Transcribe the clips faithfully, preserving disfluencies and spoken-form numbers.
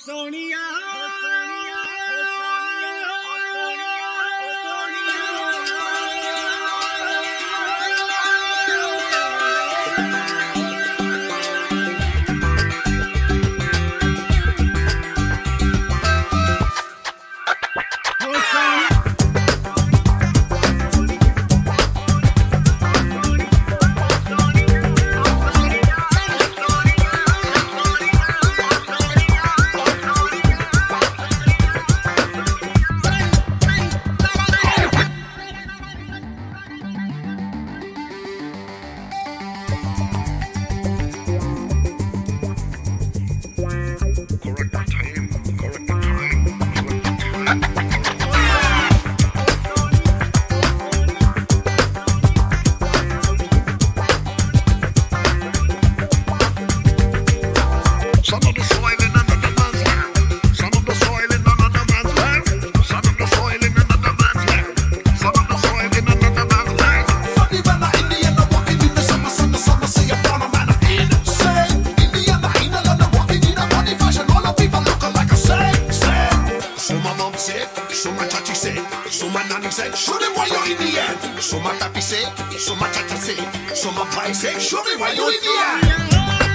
Sonia so my chachi say, so my nanny say, show them why you're in the end. So my papi say, so my chacha say, so my pai say, show me why you're in the end.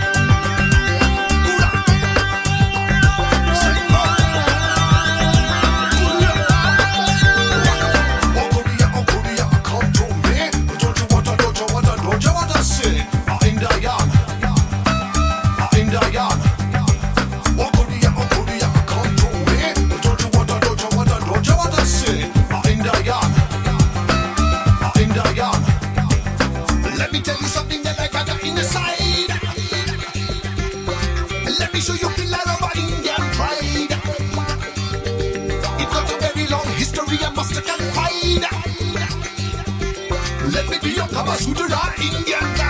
So you feel like our Indian pride. It got a very long history and must confide. Let me be your Kama Sutra Indian.